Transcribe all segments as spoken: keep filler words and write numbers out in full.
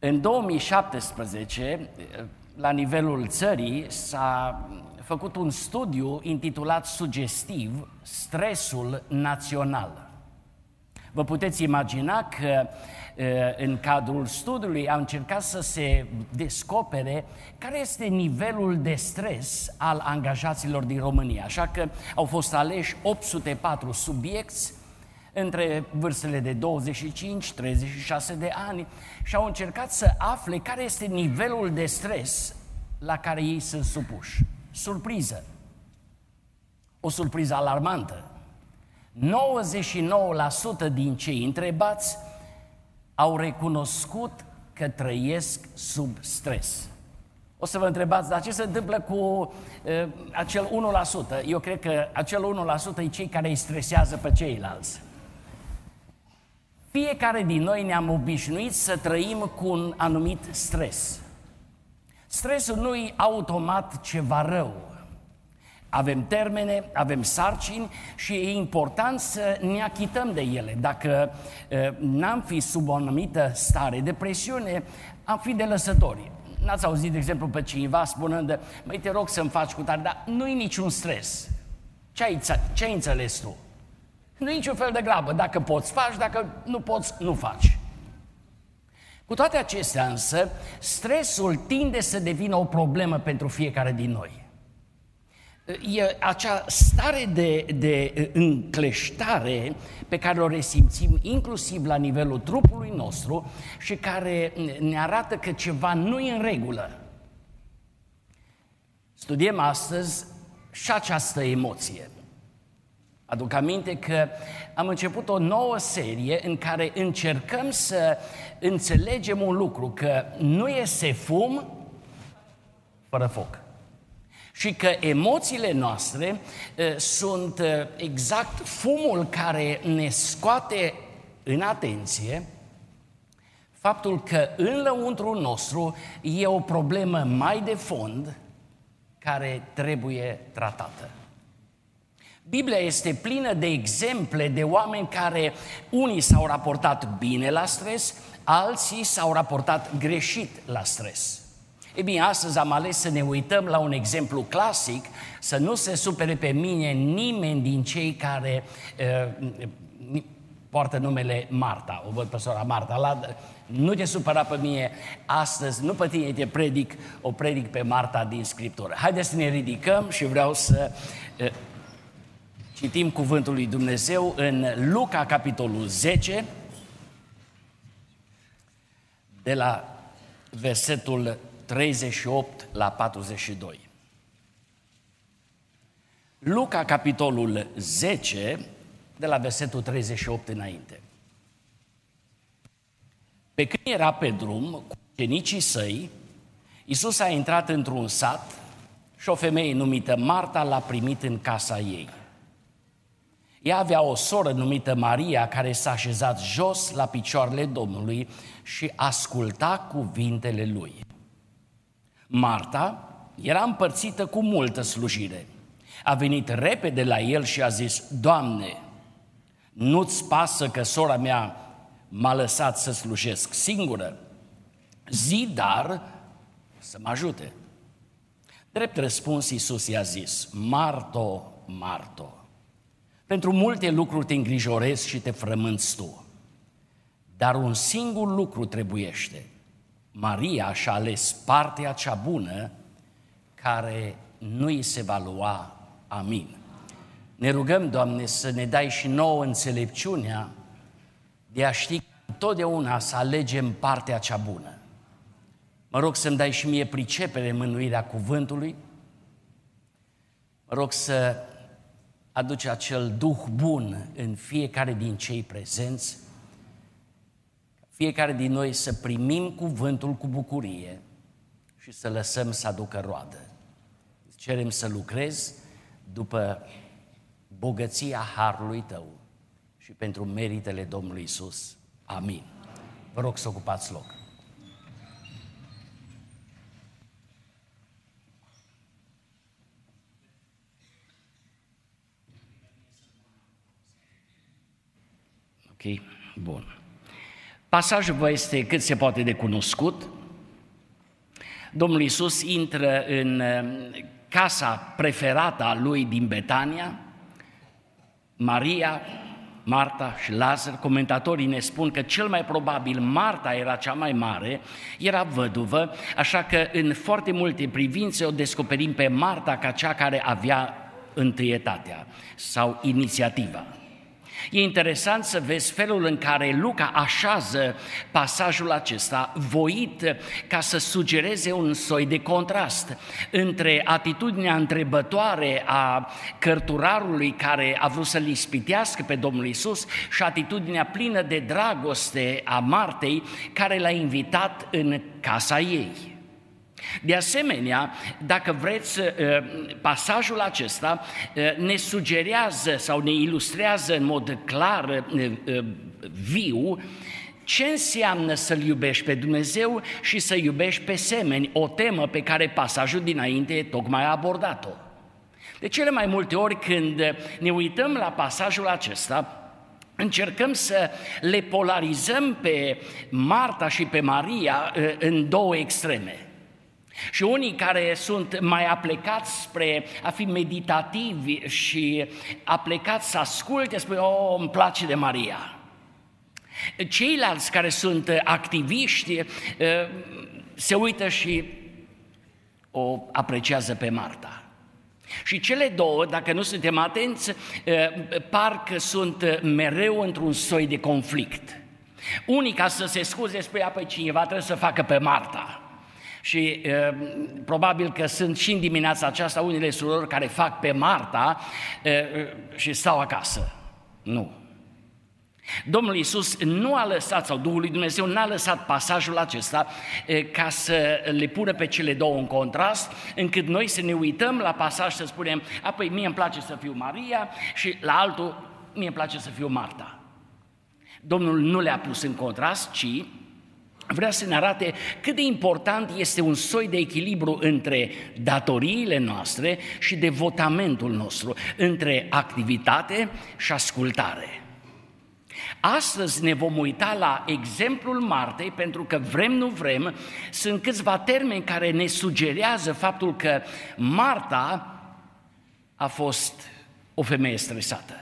În două mii șaptesprezece, la nivelul țării, s-a făcut un studiu intitulat sugestiv Stresul național. Vă puteți imagina că în cadrul studiului au încercat să se descopere care este nivelul de stres al angajaților din România. Așa că au fost aleși opt sute patru subiecți între vârstele de douăzeci și cinci - treizeci și șase de ani și au încercat să afle care este nivelul de stres la care ei sunt supuși. Surpriză! O surpriză alarmantă. nouăzeci și nouă la sută din cei întrebați au recunoscut că trăiesc sub stres. O să vă întrebați, dar ce se întâmplă cu uh, acel unu la sută? Eu cred că acel unu la sută e cei care îi stresează pe ceilalți. Fiecare din noi ne-am obișnuit să trăim cu un anumit stres. Stresul nu e automat ceva rău. Avem termene, avem sarcini și e important să ne achităm de ele. Dacă uh, n-am fi sub o anumită stare de presiune, am fi de lăsători. N-ați auzit, de exemplu, pe cineva spunând, măi, te rog să-mi faci cu tare, dar nu-i niciun stres. Ce ai, ce ai înțeles tu? Nu-i niciun fel de grabă. Dacă poți, faci, dacă nu poți, nu faci. Cu toate acestea însă, stresul tinde să devină o problemă pentru fiecare din noi. E acea stare de, de încleștare pe care o resimțim inclusiv la nivelul trupului nostru și care ne arată că ceva nu e în regulă. Studiem astăzi și această emoție. Aduc aminte că am început o nouă serie în care încercăm să înțelegem un lucru, că nu iese fum fără foc. Și că emoțiile noastre uh, sunt uh, exact fumul care ne scoate în atenție faptul că în lăuntrul nostru e o problemă mai de fond care trebuie tratată. Biblia este plină de exemple de oameni care unii s-au raportat bine la stres, alții s-au raportat greșit la stres. Ei bine, astăzi am ales să ne uităm la un exemplu clasic, să nu se supere pe mine nimeni din cei care uh, poartă numele Marta. O văd pe sora Marta. La, nu te supăra pe mine astăzi, nu pe tine te predic, o predic pe Marta din Scriptură. Haideți să ne ridicăm și vreau să uh, citim cuvântul lui Dumnezeu în Luca, capitolul zece, de la versetul treizeci și opt la patruzeci și doi. Luca, capitolul zece, de la versetul treizeci și opt înainte. Pe când era pe drum cu ucenicii săi, Iisus a intrat într-un sat și o femeie numită Marta l-a primit în casa ei. Ea avea o soră numită Maria care s-a așezat jos la picioarele Domnului și asculta cuvintele lui. Marta era împărțită cu multă slujire. A venit repede la el și a zis, Doamne, nu-ți pasă că sora mea m-a lăsat să slujesc singură? Zi, dar să mă ajute. Drept răspuns, Iisus i-a zis, Marto, Marto, pentru multe lucruri te îngrijorezi și te frămânți tu, dar un singur lucru trebuiește. Maria și-a ales partea cea bună care nu îi se va lua. Amin. Ne rugăm, Doamne, să ne dai și nouă înțelepciunea de a ști întotdeauna să alegem partea cea bună. Mă rog să-mi dai și mie pricepere în mânuirea cuvântului. Mă rog să aduce acel duh bun în fiecare din cei prezenți, fiecare din noi să primim cuvântul cu bucurie și să lăsăm să aducă roadă. Cerem să lucrezi după bogăția harului tău și pentru meritele Domnului Iisus. Amin. Vă rog să ocupați loc. Ok, bun. Pasajul vă este cât se poate de cunoscut. Domnul Iisus intră în casa preferată a lui din Betania, Maria, Marta și Lazar. Comentatorii ne spun că cel mai probabil Marta era cea mai mare, era văduvă, așa că în foarte multe privințe o descoperim pe Marta ca cea care avea întâietatea sau inițiativa. E interesant să vezi felul în care Luca așează pasajul acesta, voit ca să sugereze un soi de contrast între atitudinea întrebătoare a cărturarului care a vrut să-l ispitească pe Domnul Iisus și atitudinea plină de dragoste a Martei care l-a invitat în casa ei. De asemenea, dacă vreți, pasajul acesta ne sugerează sau ne ilustrează în mod clar, viu, ce înseamnă să-L iubești pe Dumnezeu și să iubești pe semeni, o temă pe care pasajul dinainte tocmai a abordat-o. De cele mai multe ori când ne uităm la pasajul acesta, încercăm să le polarizăm pe Marta și pe Maria în două extreme. Și unii care sunt mai aplecați spre a fi meditativi și aplecați să asculte, spun, oh, îmi place de Maria. Ceilalți care sunt activiști se uită și o apreciază pe Marta. Și cele două, dacă nu suntem atenți, parcă sunt mereu într-un soi de conflict. Unii, ca să se scuze, spui, apoi cineva trebuie să facă pe Marta. Și uh, probabil că sunt și în dimineața aceasta unele surori care fac pe Marta uh, și stau acasă. Nu. Domnul Iisus nu a lăsat, sau Duhul lui Dumnezeu n-a lăsat pasajul acesta uh, ca să le pună pe cele două în contrast, încât noi să ne uităm la pasaj să spunem, apoi mie îmi place să fiu Maria și la altul mie îmi place să fiu Marta. Domnul nu le-a pus în contrast, ci vrea să ne arate cât de important este un soi de echilibru între datoriile noastre și devotamentul nostru, între activitate și ascultare. Astăzi ne vom uita la exemplul Martei, pentru că vrem, nu vrem, sunt câțiva termeni care ne sugerează faptul că Marta a fost o femeie stresată.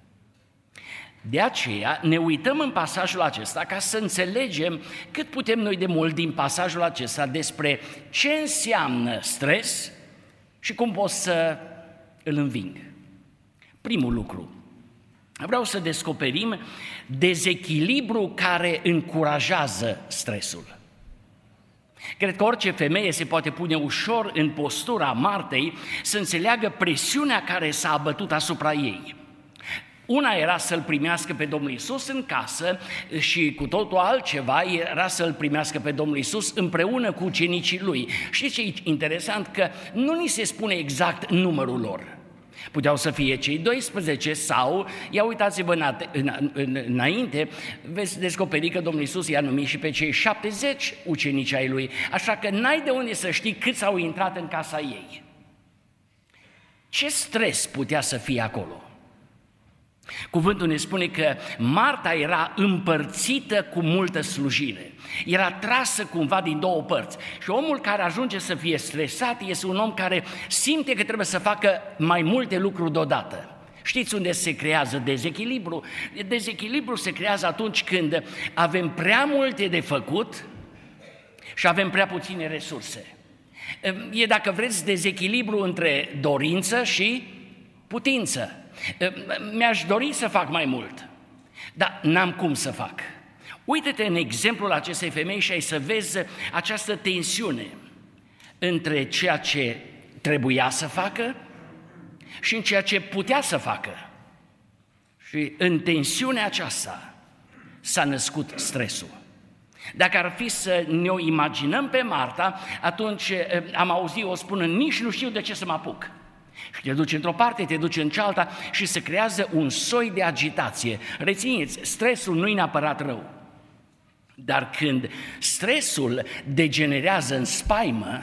De aceea ne uităm în pasajul acesta ca să înțelegem cât putem noi de mult din pasajul acesta despre ce înseamnă stres și cum pot să îl înving. Primul lucru, vreau să descoperim dezechilibru care încurajează stresul. Cred că orice femeie se poate pune ușor în postura Martei să înțeleagă presiunea care s-a abătut asupra ei. Una era să-L primească pe Domnul Iisus în casă și cu totul altceva era să-L primească pe Domnul Iisus împreună cu ucenicii Lui. Știți ce e interesant? Că nu ni se spune exact numărul lor. Puteau să fie cei doisprezece sau, ia uitați-vă înainte, veți descoperi că Domnul Iisus i-a numit și pe cei șaptezeci ucenici ai Lui, așa că n-ai de unde să știi câți au intrat în casa ei. Ce stres putea să fie acolo? Cuvântul ne spune că Marta era împărțită cu multă slujire, era trasă cumva din două părți și omul care ajunge să fie stresat este un om care simte că trebuie să facă mai multe lucruri deodată. Știți unde se creează dezechilibru? Dezechilibru se creează atunci când avem prea multe de făcut și avem prea puține resurse. E, dacă vreți, dezechilibru între dorință și putință. Mi-aș dori să fac mai mult, dar n-am cum să fac. Uită-te în exemplul acestei femei și ai să vezi această tensiune între ceea ce trebuia să facă și în ceea ce putea să facă. Și în tensiunea aceasta s-a născut stresul. Dacă ar fi să ne o imaginăm pe Marta, atunci am auzit-o spună, nici nu știu de ce să mă apuc. Și te duci într-o parte, te duci în cealaltă și se creează un soi de agitație. Rețineți, stresul nu-i neapărat rău. Dar când stresul degenerează în spaimă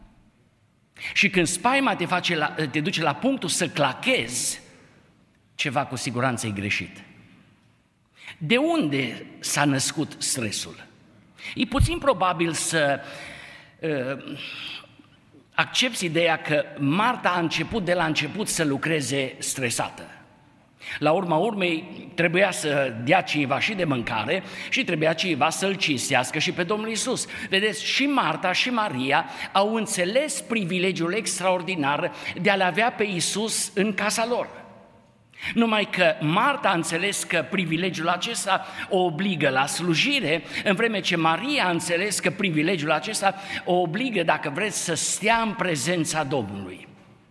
și când spaima te, face la, te duce la punctul să clachezi, ceva cu siguranță e greșit. De unde s-a născut stresul? E puțin probabil să uh, accepți ideea că Marta a început de la început să lucreze stresată. La urma urmei trebuia să dea ceva și de mâncare și trebuia ceva să-L cinstească și pe Domnul Iisus. Vedeți, și Marta și Maria au înțeles privilegiul extraordinar de a-L avea pe Iisus în casa lor. Numai că Marta a înțeles că privilegiul acesta o obligă la slujire, în vreme ce Maria a înțeles că privilegiul acesta o obligă, dacă vreți, să stea în prezența Domnului.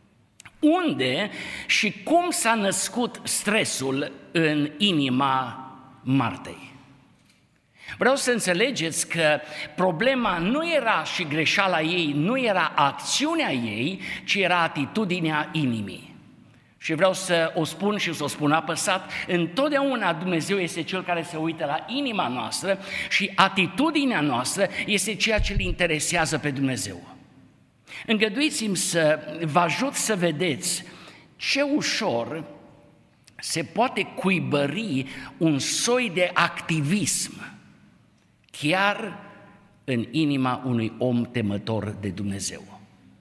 Unde și cum s-a născut stresul în inima Martei? Vreau să înțelegeți că problema nu era și greșeala ei, nu era acțiunea ei, ci era atitudinea inimii. Și vreau să o spun și să o spun apăsat, întotdeauna Dumnezeu este Cel care se uită la inima noastră și atitudinea noastră este ceea ce îl interesează pe Dumnezeu. Îngăduiți-mi să vă ajut să vedeți ce ușor se poate cuibări un soi de activism chiar în inima unui om temător de Dumnezeu.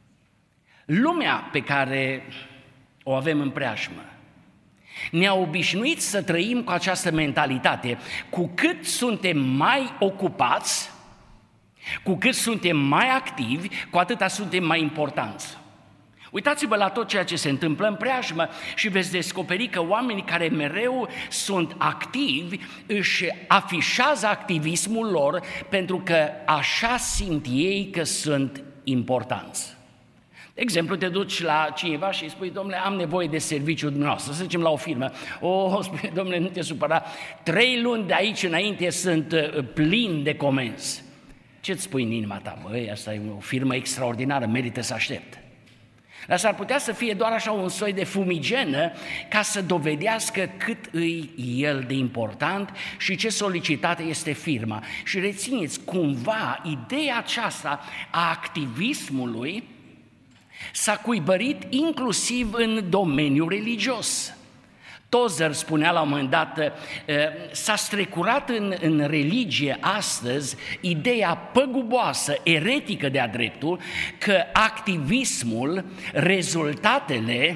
Lumea pe care o avem în preajmă ne-a obișnuit să trăim cu această mentalitate. Cu cât suntem mai ocupați, cu cât suntem mai activi, cu atâta suntem mai importanți. Uitați-vă la tot ceea ce se întâmplă în preajmă și veți descoperi că oamenii care mereu sunt activi își afișează activismul lor pentru că așa simt ei că sunt importanți. De exemplu, te duci la cineva și îi spui: domnule, am nevoie de serviciul dumneavoastră, să zicem la o firmă. O, spune: domnule, nu te supăra, trei luni de aici înainte sunt plin de comenzi. Ce-ți spui în inima ta? Băi, asta e o firmă extraordinară, merită să aștept. Dar s-ar putea să fie doar așa un soi de fumigenă ca să dovedească cât îi el de important și ce solicitată este firma. Și rețineți, cumva, ideea aceasta a activismului s-a cuibărit inclusiv în domeniul religios. Tozer spunea la un moment dat, s-a strecurat în, în religie astăzi ideea păguboasă, eretică de-a dreptul, că activismul, rezultatele,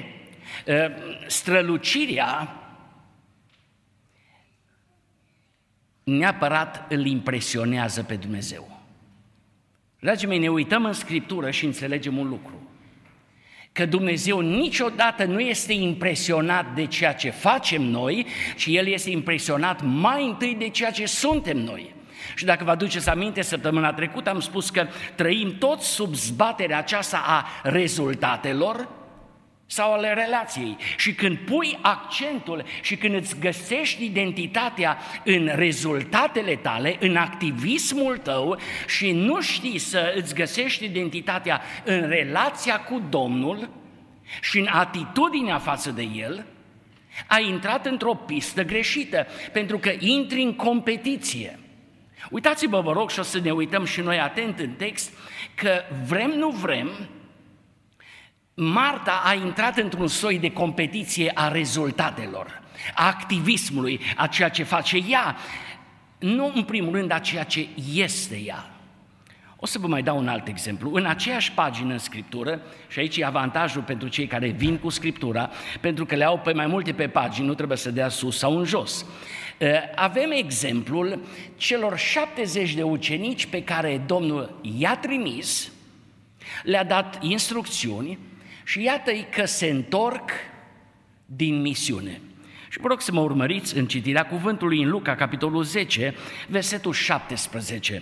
strălucirea, neapărat îl impresionează pe Dumnezeu. Dragii mei, ne uităm în Scriptură și înțelegem un lucru: că Dumnezeu niciodată nu este impresionat de ceea ce facem noi, ci El este impresionat mai întâi de ceea ce suntem noi. Și dacă vă aduceți aminte, săptămâna trecută am spus că trăim toți sub zbaterea aceasta a rezultatelor sau ale relației. Și când pui accentul și când îți găsești identitatea în rezultatele tale, în activismul tău și nu știi să îți găsești identitatea în relația cu Domnul și în atitudinea față de El, ai intrat într-o pistă greșită, pentru că intri în competiție. Uitați-vă, vă rog, și o să ne uităm și noi atent în text, că vrem, nu vrem, Marta a intrat într-un soi de competiție a rezultatelor, a activismului, a ceea ce face ea, nu în primul rând a ceea ce este ea. O să vă mai dau un alt exemplu. În aceeași pagină în Scriptură, și aici e avantajul pentru cei care vin cu Scriptura, pentru că le au pe mai multe pe pagini, nu trebuie să dea sus sau în jos. Avem exemplul celor șaptezeci de ucenici pe care Domnul i-a trimis, le-a dat instrucțiuni și iată-i că se întorc din misiune. Și vă rog să mă urmăriți în citirea cuvântului în Luca, capitolul zece, versetul șaptesprezece.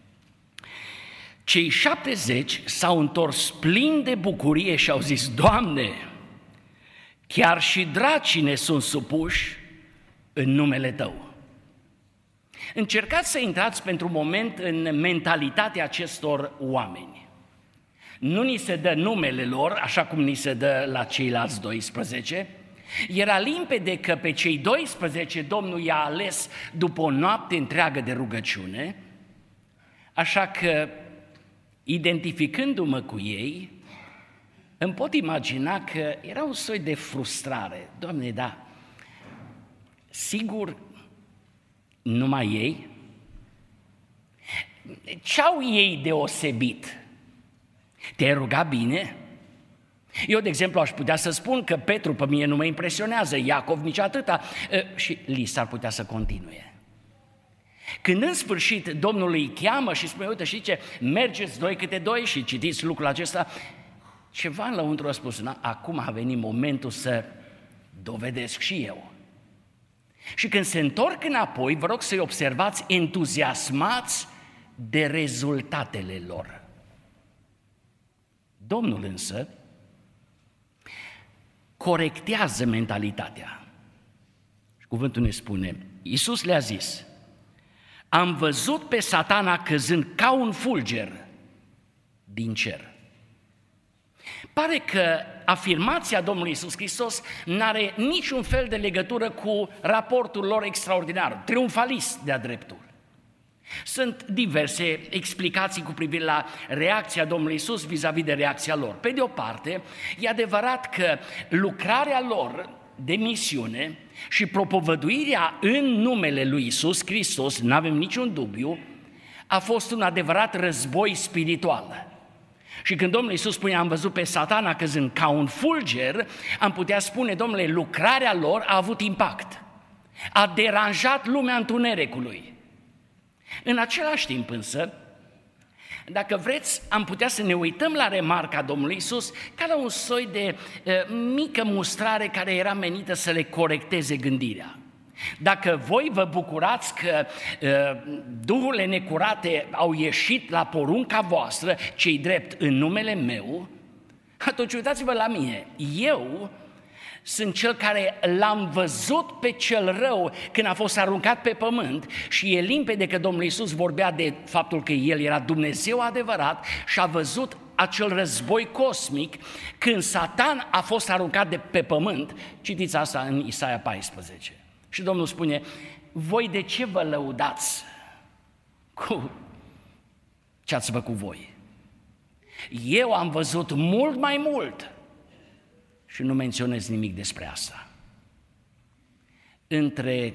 Cei șaptezeci s-au întors plini de bucurie și au zis: Doamne, chiar și dracii ne sunt supuși în numele Tău. Încercați să intrați pentru un moment în mentalitatea acestor oameni. Nu ni se dă numele lor, așa cum ni se dă la ceilalți doisprezece. Era limpede că pe cei doisprezece Domnul i-a ales după o noapte întreagă de rugăciune, așa că, identificându-mă cu ei, îmi pot imagina că era un soi de frustrare. Doamne, da, sigur Numai ei? Ce-au ei deosebit? Te-ai rugat bine? Eu, de exemplu, aș putea să spun că Petru pe mine nu mă impresionează, Iacov nici atâta, și lista ar putea să continue. Când în sfârșit Domnul îi cheamă și spune, uite, știi ce, mergeți doi câte doi și citiți lucrul acesta, ceva în lăuntru a spus, acum a venit momentul să dovedesc și eu. Și când se întorc înapoi, vă rog să-i observați entuziasmați de rezultatele lor. Domnul însă corectează mentalitatea. Și cuvântul ne spune, Iisus le-a zis, am văzut pe Satana căzând ca un fulger din cer. Pare că afirmația Domnului Iisus Hristos n-are niciun fel de legătură cu raportul lor extraordinar, triumfalist de-a dreptul. Sunt diverse explicații cu privire la reacția Domnului Iisus vis-a-vis de reacția lor. Pe de o parte, e adevărat că lucrarea lor de misiune și propovăduirea în numele lui Iisus Hristos, nu avem niciun dubiu, a fost un adevărat război spiritual. Și când Domnul Iisus spune, am văzut pe Satana căzând ca un fulger, am putea spune, Domnule, lucrarea lor a avut impact. A deranjat lumea întunericului. În același timp însă, dacă vreți, am putea să ne uităm la remarca Domnului Iisus ca la un soi de uh, mică mustrare care era menită să le corecteze gândirea. Dacă voi vă bucurați că uh, duhurile necurate au ieșit la porunca voastră, cei drept în numele meu, atunci uitați-vă la mine, eu sunt cel care l-am văzut pe cel rău când a fost aruncat pe pământ și e limpede că Domnul Iisus vorbea de faptul că El era Dumnezeu adevărat și a văzut acel război cosmic când Satan a fost aruncat de pe pământ. Citiți asta în Isaia paisprezece. Și Domnul spune, voi de ce vă lăudați cu ce ați făcut voi? Eu am văzut mult mai mult. Și nu menționez nimic despre asta. Între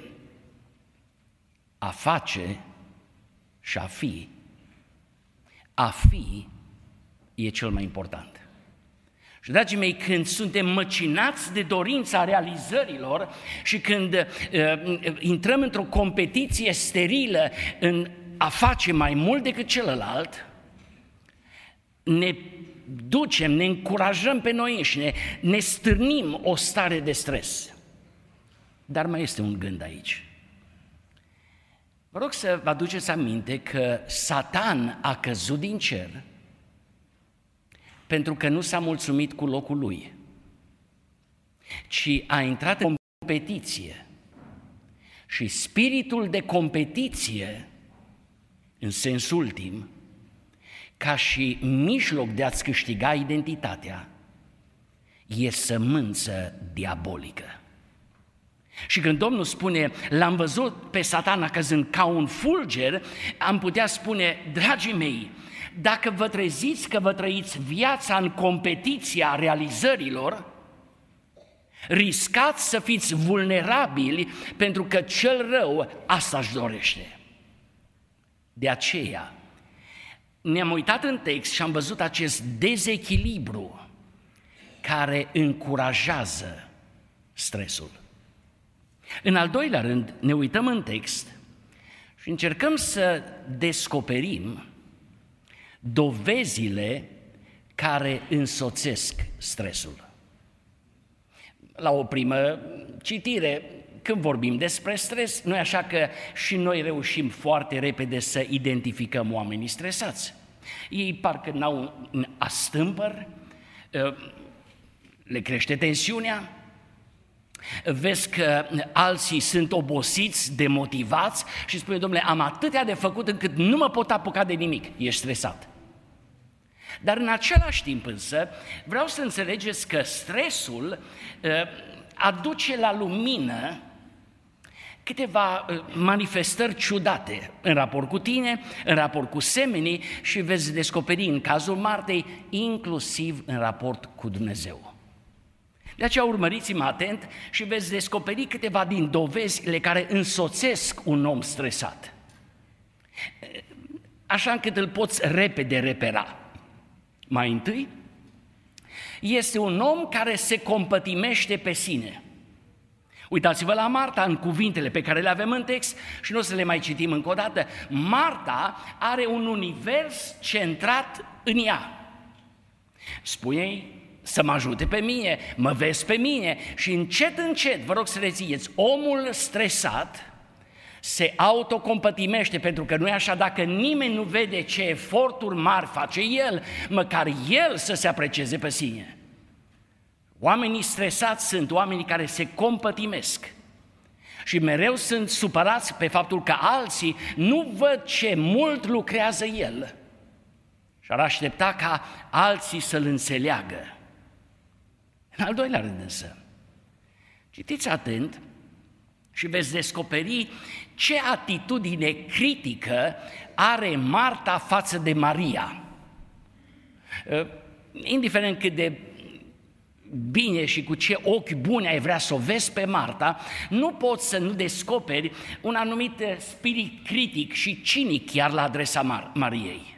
a face și a fi, a fi e cel mai important. Și, dragii mei, când suntem măcinați de dorința realizărilor și când uh, intrăm într-o competiție sterilă în a face mai mult decât celălalt, ne ducem, ne încurajăm pe noi înșine, ne stârnim o stare de stres. Dar mai este un gând aici. Vă rog să vă aduceți aminte că Satan a căzut din cer pentru că nu s-a mulțumit cu locul lui, ci a intrat în competiție. Și spiritul de competiție, în sens ultim, ca și mijloc de a-ți câștiga identitatea, e sămânță diabolică. Și când Domnul spune, l-am văzut pe Satana căzând ca un fulger, am putea spune, dragii mei, dacă vă treziți că vă trăiți viața în competiția realizărilor, riscați să fiți vulnerabili pentru că cel rău asta își dorește. De aceea, ne-am uitat în text și am văzut acest dezechilibru care încurajează stresul. În al doilea rând, ne uităm în text și încercăm să descoperim dovezile care însoțesc stresul. La o primă citire, când vorbim despre stres, nu e așa că și noi reușim foarte repede să identificăm oamenii stresați. Ei parcă n-au un astâmpăr, le crește tensiunea, vezi că alții sunt obosiți, demotivați și spune, domnule, am atâtea de făcut încât nu mă pot apuca de nimic, ești stresat. Dar în același timp însă vreau să înțelegeți că stresul aduce la lumină câteva manifestări ciudate în raport cu tine, în raport cu semenii și veți descoperi în cazul Martei, inclusiv în raport cu Dumnezeu. De aceea urmăriți-mă atent și veți descoperi câteva din dovezile care însoțesc un om stresat, așa încât îl poți repede repera. Mai întâi, este un om care se compătimește pe sine. Uitați-vă la Marta în cuvintele pe care le avem în text și nu o să le mai citim încă o dată. Marta are un univers centrat în ea. Spune-i să mă ajute pe mine, mă vezi pe mine și încet, încet, vă rog să rețineți, omul stresat se autocompătimește, pentru că nu e așa, dacă nimeni nu vede ce eforturi mari face el, măcar el să se aprecieze pe sine. Oamenii stresați sunt oamenii care se compătimesc și mereu sunt supărați pe faptul că alții nu văd ce mult lucrează el și ar aștepta ca alții să-l înțeleagă. În al doilea rând însă, citiți atent și veți descoperi ce atitudine critică are Marta față de Maria. Indiferent cât de bine și cu ce ochi buni ai vrea să o vezi pe Marta, nu poți să nu descoperi un anumit spirit critic și cinic chiar la adresa Mar- Mariei.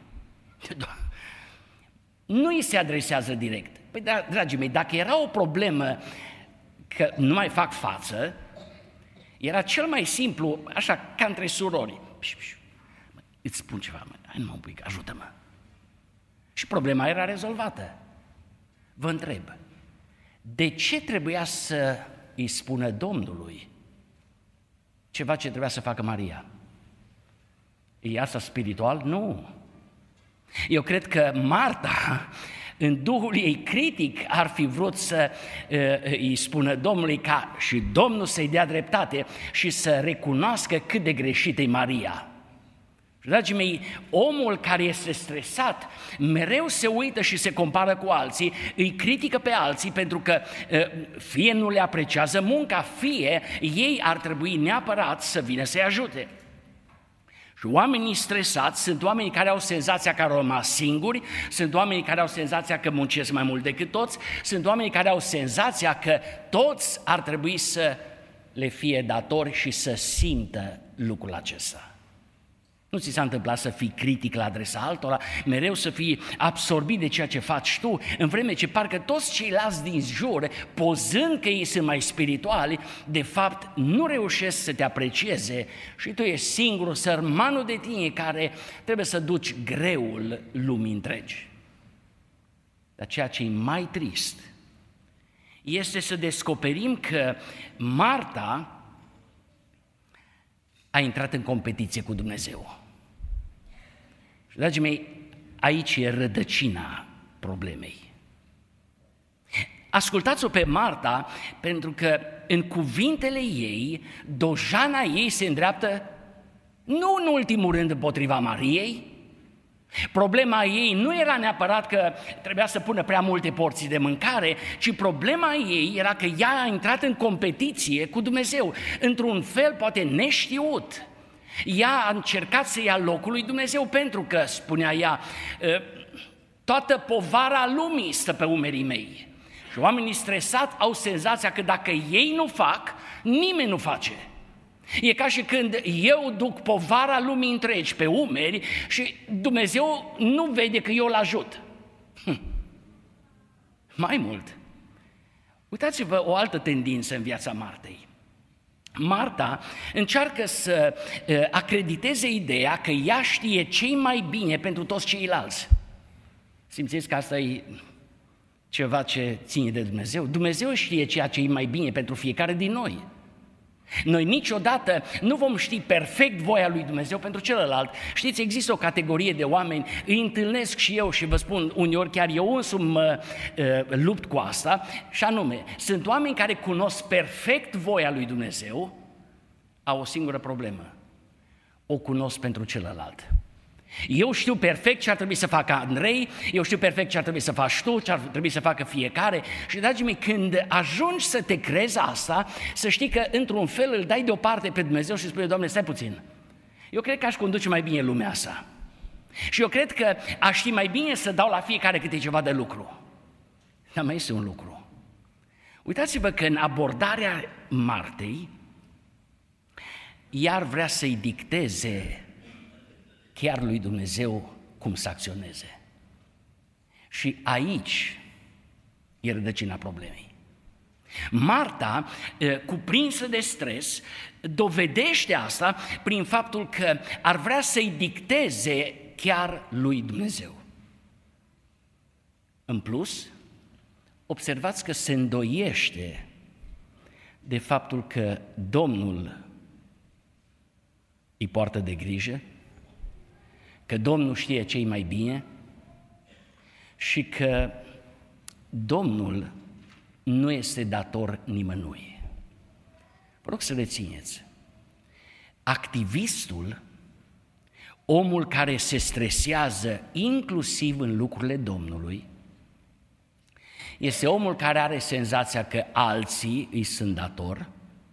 Nu îi se adresează direct. Păi, da, dragii mei, dacă era o problemă că nu mai fac față, era cel mai simplu, așa, ca între surori. Îți spun ceva, mă, hai numai un pic, ajută-mă. Și problema era rezolvată. Vă întreb, de ce trebuia să îi spună Domnului ceva ce trebuia să facă Maria? E asta spiritual? Nu. Eu cred că Marta, în duhul ei critic, ar fi vrut să uh, îi spună Domnului ca și Domnul să-i dea dreptate și să recunoască cât de greșită e Maria. Dragii mei, omul care este stresat mereu se uită și se compară cu alții, îi critică pe alții pentru că fie nu le apreciază munca, fie ei ar trebui neapărat să vină să-i ajute. Și oamenii stresați sunt oamenii care au senzația că au rămas singuri, sunt oamenii care au senzația că muncesc mai mult decât toți, sunt oamenii care au senzația că toți ar trebui să le fie datori și să simtă lucrul acesta. Nu ți s-a întâmplat să fii critic la adresa altora, mereu să fii absorbit de ceea ce faci tu, în vreme ce parcă toți ceilalți din jur, pozând că ei sunt mai spirituali, de fapt nu reușesc să te aprecieze și tu ești singurul, sărmanul de tine care trebuie să duci greul lumii întregi. Dar ceea ce e mai trist este să descoperim că Marta a intrat în competiție cu Dumnezeu. Și, dragii mei, aici e rădăcina problemei. Ascultați-o pe Marta, pentru că în cuvintele ei, dojana ei se îndreaptă nu în ultimul rând împotriva Mariei. Problema ei nu era neapărat că trebuia să pună prea multe porții de mâncare, ci problema ei era că ea a intrat în competiție cu Dumnezeu, într-un fel poate neștiut. Ea a încercat să ia locul lui Dumnezeu pentru că, spunea ea, toată povara lumii stă pe umerii mei. Și oamenii stresați au senzația că dacă ei nu fac, nimeni nu face. E ca și când eu duc povara lumii întregi pe umeri și Dumnezeu nu vede că eu îl ajut. Hm. Mai mult, uitați-vă o altă tendință în viața Martei. Marta încearcă să uh, acrediteze ideea că ea știe ce mai bine pentru toți ceilalți. Simțiți că asta e ceva ce ține de Dumnezeu? Dumnezeu știe ceea ce e mai bine pentru fiecare din noi. Noi niciodată nu vom ști perfect voia lui Dumnezeu pentru celălalt. Știți, există o categorie de oameni, îi întâlnesc și eu și vă spun, uneori chiar eu însumi mă uh, lupt cu asta, și anume, sunt oameni care cunosc perfect voia lui Dumnezeu, au o singură problemă, o cunosc pentru celălalt. Eu știu perfect ce ar trebui să facă Andrei, eu știu perfect ce ar trebui să faci tu, ce ar trebui să facă fiecare și, dragii mei, când ajungi să te crezi asta, să știi că într-un fel îl dai deoparte pe Dumnezeu și spui, Doamne, stai puțin, eu cred că aș conduce mai bine lumea asta și eu cred că aș ști mai bine să dau la fiecare câte ceva de lucru. Dar mai este un lucru. Uitați-vă că în abordarea Martei, iar vrea să-i dicteze chiar lui Dumnezeu cum să acționeze. Și aici e rădăcina problemei. Marta, cuprinsă de stres, dovedește asta prin faptul că ar vrea să-i dicteze chiar lui Dumnezeu. În plus, observați că se îndoiește de faptul că Domnul îi poartă de grijă, că Domnul știe ce-i mai bine și că Domnul nu este dator nimănui. Vă rog să rețineți, activistul, omul care se stresează inclusiv în lucrurile Domnului, este omul care are senzația că alții îi sunt dator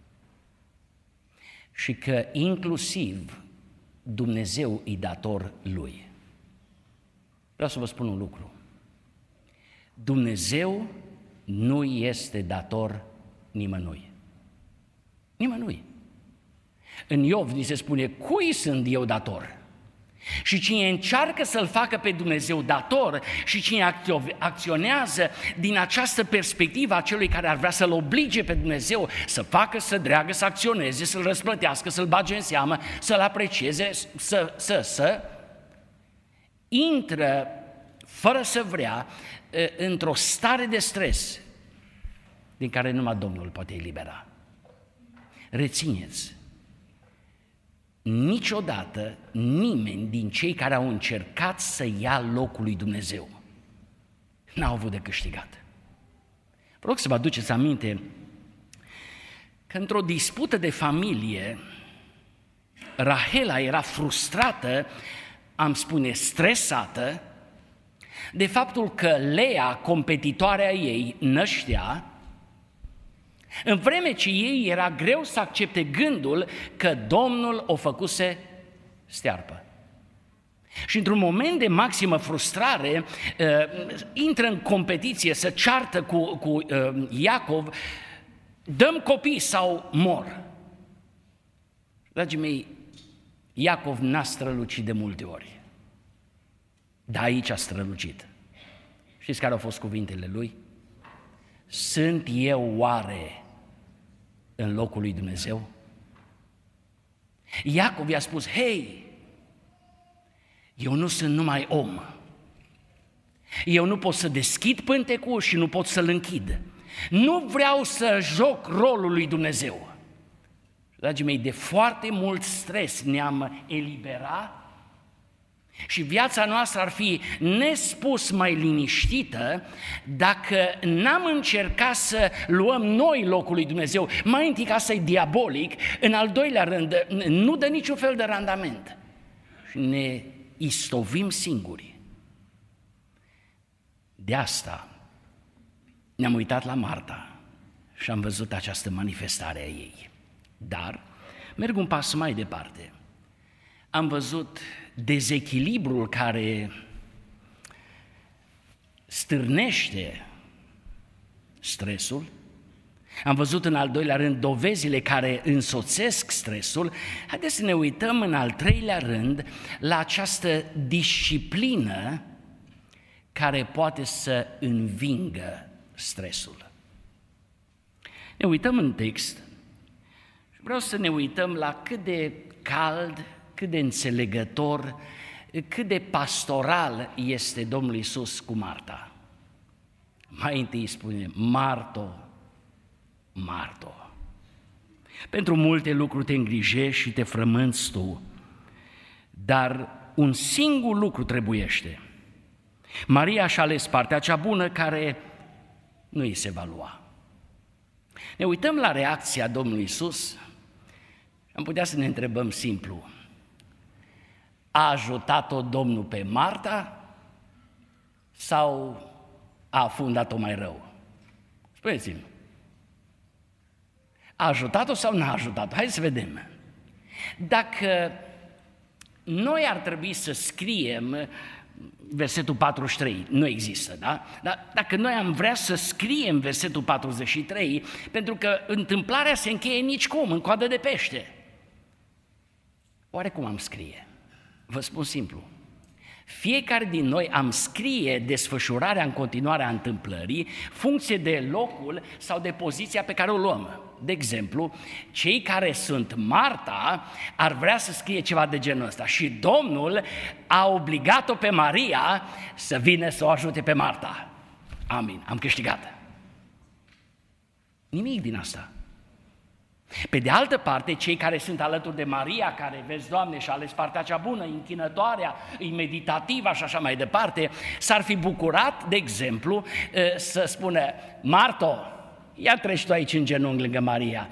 și că inclusiv Dumnezeu îi dator lui. Vreau să vă spun un lucru. Dumnezeu nu este dator nimănui. Nimănui. În Iov ni se spune, cui sunt eu dator? Și cine încearcă să-L facă pe Dumnezeu dator și cine acționează din această perspectivă a celui care ar vrea să-L oblige pe Dumnezeu să facă, să dreagă, să acționeze, să-L răsplătească, să-L bage în seamă, să-L aprecieze, să, să, să, intră fără să vrea într-o stare de stres din care numai Domnul poate elibera. Rețineți, niciodată nimeni din cei care au încercat să ia locul lui Dumnezeu n-au avut de câștigat. Vă rog să vă aduceți aminte că într-o dispută de familie, Rahela era frustrată, am spune stresată, de faptul că Lea, competitoarea ei, năștea, în vreme ce ei era greu să accepte gândul că Domnul o făcuse stearpă. Și într-un moment de maximă frustrare, uh, intră în competiție să ceartă cu, cu uh, Iacov, dăm copii sau mor. Dragii mei, Iacov n-a strălucit de multe ori, dar aici a strălucit. Știți care au fost cuvintele lui? Sunt eu oare în locul lui Dumnezeu? Iacov i-a spus, hei, eu nu sunt numai om. Eu nu pot să deschid pântecul și nu pot să-l închid. Nu vreau să joc rolul lui Dumnezeu. Dragii mei, de foarte mult stres ne-am eliberat și viața noastră ar fi nespus mai liniștită dacă n-am încercat să luăm noi locul lui Dumnezeu. Mai întâi că asta e diabolic, în al doilea rând nu dă niciun fel de randament și ne istovim singuri. De asta ne-am uitat la Marta și am văzut această manifestare a ei. Dar merg un pas mai departe. Am văzut dezechilibrul care stârnește stresul. Am văzut în al doilea rând dovezile care însoțesc stresul. Haideți să ne uităm în al treilea rând la această disciplină care poate să învingă stresul. Ne uităm în text și vreau să ne uităm la cât de cald, cât de înțelegător, cât de pastoral este Domnul Iisus cu Marta. Mai întâi spune, Marto, Marto, pentru multe lucruri te îngrijești și te frămânți tu, dar un singur lucru trebuiește. Maria și-a ales partea cea bună care nu îi se va lua. Ne uităm la reacția Domnului Iisus, am putea să ne întrebăm simplu, a ajutat-o Domnul pe Marta sau a afundat-o mai rău? Spuneți-mi, a ajutat-o sau n-a ajutat-o? Hai să vedem. Dacă noi ar trebui să scriem versetul patruzeci și trei, nu există, da? Dar dacă noi am vrea să scriem versetul patruzeci și trei, pentru că întâmplarea se încheie nicicum, în coadă de pește. Oare cum am scrie? Vă spun simplu. Fiecare din noi am scrie desfășurarea în continuare a întâmplării, funcție de locul sau de poziția pe care o luăm. De exemplu, cei care sunt Marta ar vrea să scrie ceva de genul ăsta și Domnul a obligat-o pe Maria să vină să o ajute pe Marta. Amin, am câștigat. Nimic din asta. Pe de altă parte, cei care sunt alături de Maria, care, vezi, Doamne, și-a ales partea cea bună, închinătoarea, e meditativă și așa mai departe, s-ar fi bucurat, de exemplu, să spună: Marto, ia treci tu aici în genunchi lângă Maria,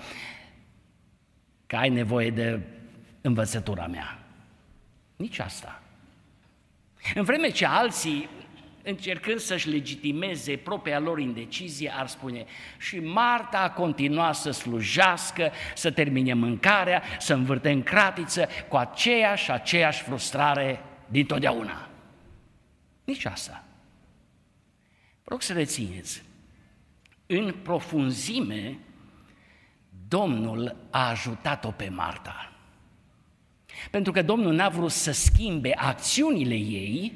că ai nevoie de învățătura mea. Nici asta. În vreme ce alții, încercând să-și legitimeze propria lor indecizie, ar spune: și Marta a continuat să slujească, să termine mâncarea, să învârte în cratiță, cu aceeași și aceeași frustrare dintotdeauna. Nici asta. Vă rog să rețineți, în profunzime, Domnul a ajutat-o pe Marta. Pentru că Domnul n-a vrut să schimbe acțiunile ei,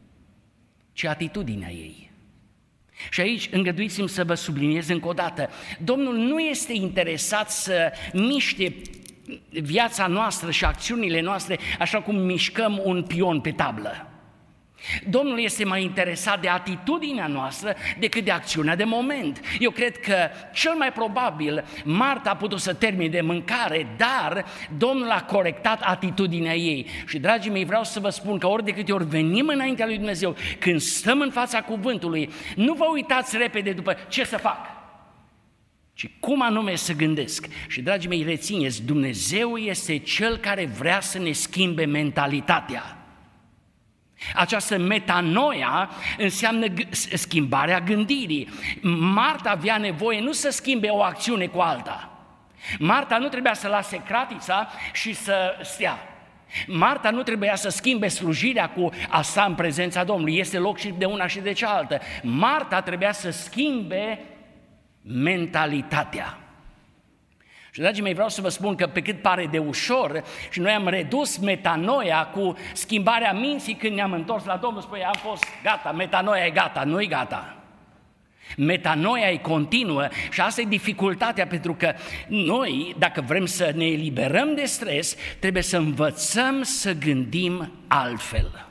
ci atitudinea ei. Și aici îngăduiți-mi să vă subliniez încă o dată: Domnul nu este interesat să miște viața noastră și acțiunile noastre așa cum mișcăm un pion pe tablă. Domnul este mai interesat de atitudinea noastră decât de acțiunea de moment. Eu cred că cel mai probabil Marta a putut să termine de mâncare, dar Domnul a corectat atitudinea ei. Și, dragii mei, vreau să vă spun că ori de câte ori venim înaintea lui Dumnezeu, când stăm în fața cuvântului, nu vă uitați repede după ce să fac, ci cum anume să gândesc. Și, dragii mei, rețineți, Dumnezeu este Cel care vrea să ne schimbe mentalitatea. Această metanoia înseamnă schimbarea gândirii. Marta avea nevoie nu să schimbe o acțiune cu alta. Marta nu trebuia să lase cratița și să stea. Marta nu trebuia să schimbe slujirea cu a sta în prezența Domnului. Este loc și de una și de cealaltă. Marta trebuia să schimbe mentalitatea. Și, dragii mei, vreau să vă spun că pe cât pare de ușor, și noi am redus metanoia cu schimbarea minții când ne-am întors la Domnul, spune: am fost gata, metanoia e gata, nu e gata. Metanoia e continuă și asta e dificultatea, pentru că noi, dacă vrem să ne eliberăm de stres, trebuie să învățăm să gândim altfel.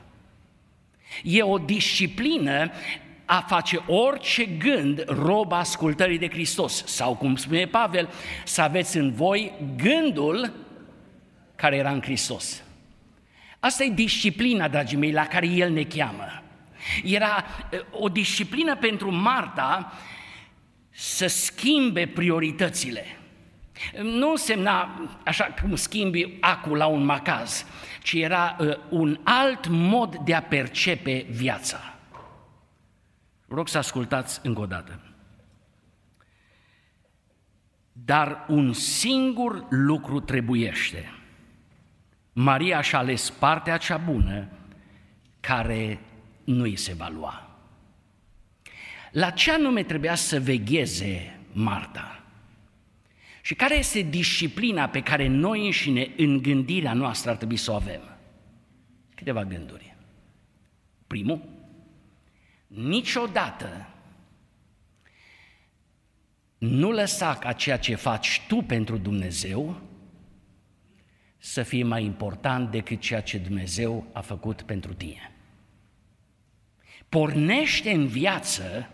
E o disciplină a face orice gând rob ascultării de Hristos. Sau, cum spune Pavel, să aveți în voi gândul care era în Hristos. Asta e disciplina, dragii mei, la care El ne cheamă. Era o disciplină pentru Marta să schimbe prioritățile. Nu însemna așa cum schimbi acul la un macaz, ci era un alt mod de a percepe viața. Vă rog să ascultați încă o dată. Dar un singur lucru trebuiește. Maria și-a ales partea cea bună, care nu îi se va lua. La ce anume trebuia să vegheze Marta? Și care este disciplina pe care noi înșine, în gândirea noastră, ar trebui să o avem? Câteva gânduri. Primul: niciodată nu lăsa ca ceea ce faci tu pentru Dumnezeu să fie mai important decât ceea ce Dumnezeu a făcut pentru tine. Pornește în viață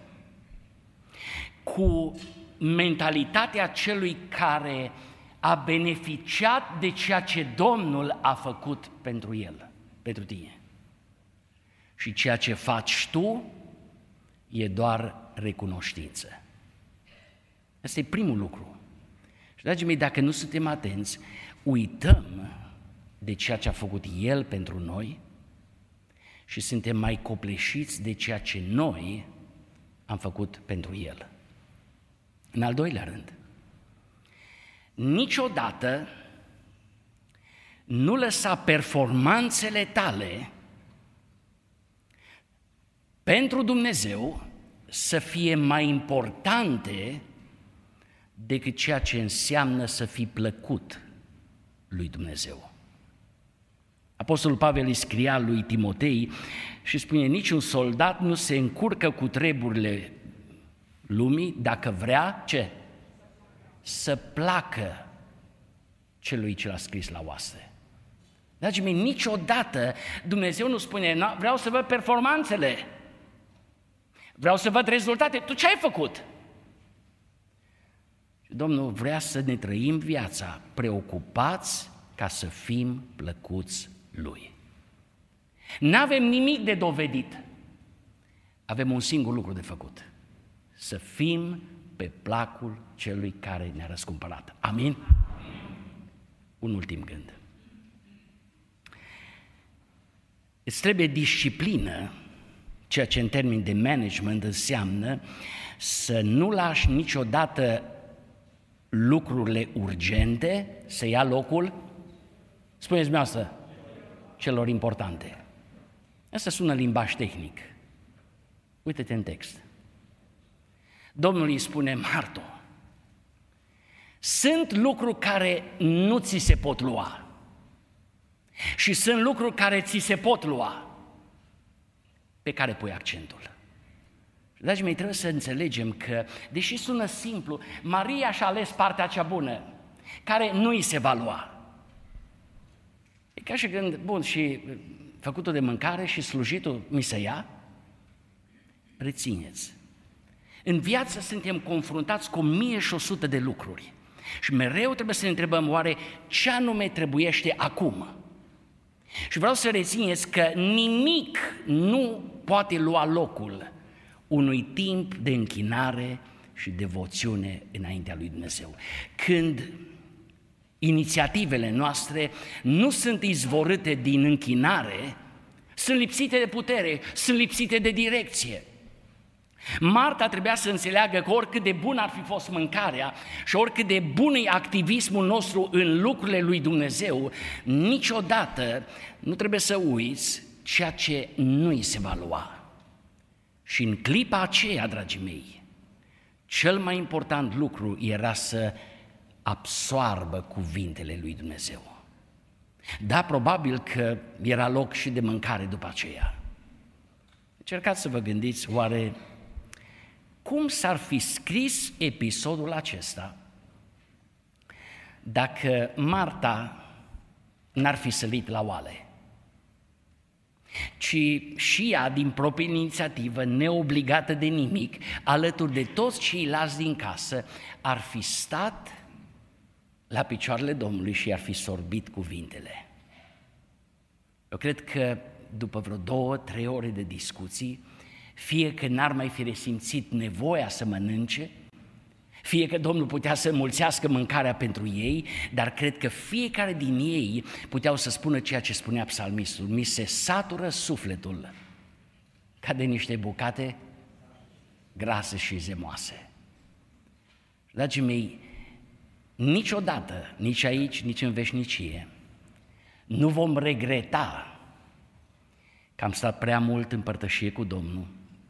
cu mentalitatea celui care a beneficiat de ceea ce Domnul a făcut pentru el, pentru tine. Și ceea ce faci tu e doar recunoștință. Asta e primul lucru. Și, dragii mei, dacă nu suntem atenți, uităm de ceea ce a făcut El pentru noi și suntem mai copleșiți de ceea ce noi am făcut pentru El. În al doilea rând, niciodată nu lăsa performanțele tale pentru Dumnezeu să fie mai importante decât ceea ce înseamnă să fii plăcut lui Dumnezeu. Apostolul Pavel îi scria lui Timotei și spune: niciun soldat nu se încurcă cu treburile lumii dacă vrea, ce? Să placă celui ce l-a scris la oaste. Dragii mei, niciodată Dumnezeu nu spune: vreau să văd performanțele, vreau să văd rezultate. Tu ce ai făcut? Domnul vrea să ne trăim viața preocupați ca să fim plăcuți Lui. N-avem nimic de dovedit. Avem un singur lucru de făcut: să fim pe placul celui care ne-a răscumpărat. Amin? Un ultim gând. Îți trebuie disciplină, ceea ce în termeni de management înseamnă să nu lași niciodată lucrurile urgente să ia locul, spuneți dumneavoastră, celor importante. Asta sună limbaj tehnic. Uite-te în text. Domnul îi spune: Marto, sunt lucruri care nu ți se pot lua și sunt lucruri care ți se pot lua. Pe care pui accentul? Dragii mei, trebuie să înțelegem că, deși sună simplu, Maria și-a ales partea cea bună, care nu îi se va lua. E ca și când, bun, și făcutul de mâncare și slujitul mi se ia? Rețineți. În viață suntem confruntați cu o mie și o sută de lucruri și mereu trebuie să ne întrebăm: oare ce anume trebuiește acum? Și vreau să rețineți că nimic nu poate lua locul unui timp de închinare și devoțiune înaintea lui Dumnezeu. Când inițiativele noastre nu sunt izvorâte din închinare, sunt lipsite de putere, sunt lipsite de direcție. Marta trebuia să înțeleagă că oricât de bună ar fi fost mâncarea și oricât de bun e activismul nostru în lucrurile lui Dumnezeu, niciodată nu trebuie să uiți ceea ce nu îi se va lua. Și în clipa aceea, dragii mei, cel mai important lucru era să absoarbă cuvintele lui Dumnezeu. Da, probabil că era loc și de mâncare după aceea. Încercați să vă gândiți, oare cum s-ar fi scris episodul acesta dacă Marta n-ar fi sălit la oale, ci și ea, din proprie inițiativă, neobligată de nimic, alături de toți ceilalți din casă, ar fi stat la picioarele Domnului și ar fi sorbit cuvintele. Eu cred că după vreo două, trei ore de discuții, fie că n-ar mai fi resimțit nevoia să mănânce, fie că Domnul putea să înmulțească mâncarea pentru ei, dar cred că fiecare din ei puteau să spună ceea ce spunea psalmistul: mi se satură sufletul ca de niște bucate grase și zemoase. Dragii mei, niciodată, nici aici, nici în veșnicie, nu vom regreta că am stat prea mult în părtășie cu Domnul,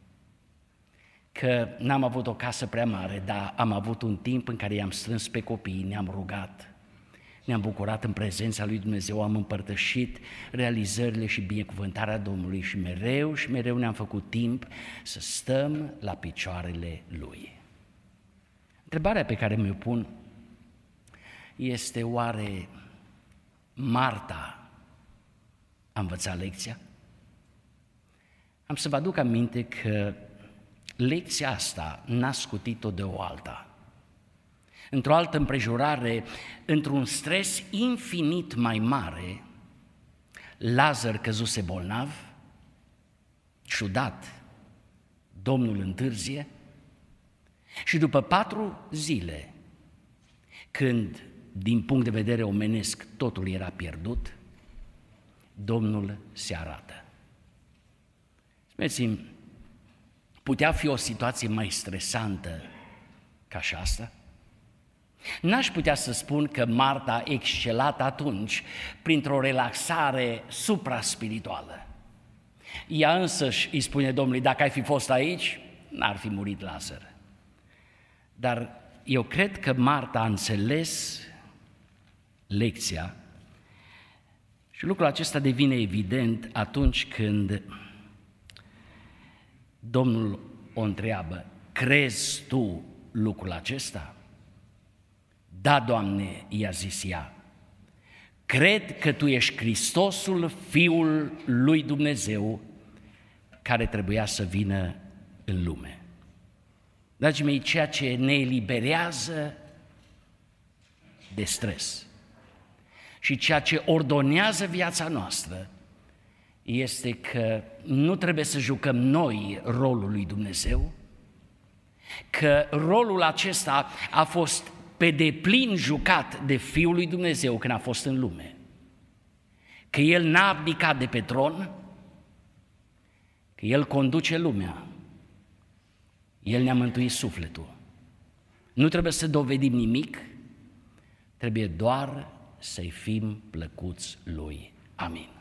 că n-am avut o casă prea mare, dar am avut un timp în care i-am strâns pe copii, ne-am rugat, ne-am bucurat în prezența lui Dumnezeu, am împărtășit realizările și binecuvântarea Domnului și mereu și mereu ne-am făcut timp să stăm la picioarele Lui. Întrebarea pe care mi-o pun este: oare Marta a învățat lecția? Am să vă aduc aminte că lecția asta n-a scutit-o de o alta. Într-o altă împrejurare, într-un stres infinit mai mare, Lazar căzuse bolnav, ciudat, Domnul întârzie și după patru zile, când, din punct de vedere omenesc, totul era pierdut, Domnul se arată. Spuneți-mi, putea fi o situație mai stresantă ca și asta? N-aș putea să spun că Marta a excelat atunci printr-o relaxare supraspirituală, Ea însăși îi spune Domnului, dacă ai fi fost aici, n-ar fi murit Lazar. Dar eu cred că Marta a înțeles lecția și lucrul acesta devine evident atunci când Domnul o întreabă, crezi tu lucrul acesta? Da, Doamne, i-a zis ea, cred că Tu ești Hristosul, Fiul lui Dumnezeu, care trebuia să vină în lume. Dragii mei, ceea ce ne eliberează de stres și ceea ce ordonează viața noastră este că nu trebuie să jucăm noi rolul lui Dumnezeu, că rolul acesta a fost pe deplin jucat de Fiul lui Dumnezeu când a fost în lume, că El n-a abdicat de pe tron, că El conduce lumea, El ne-a mântuit sufletul. Nu trebuie să dovedim nimic, trebuie doar să-i fim plăcuți Lui. Amin.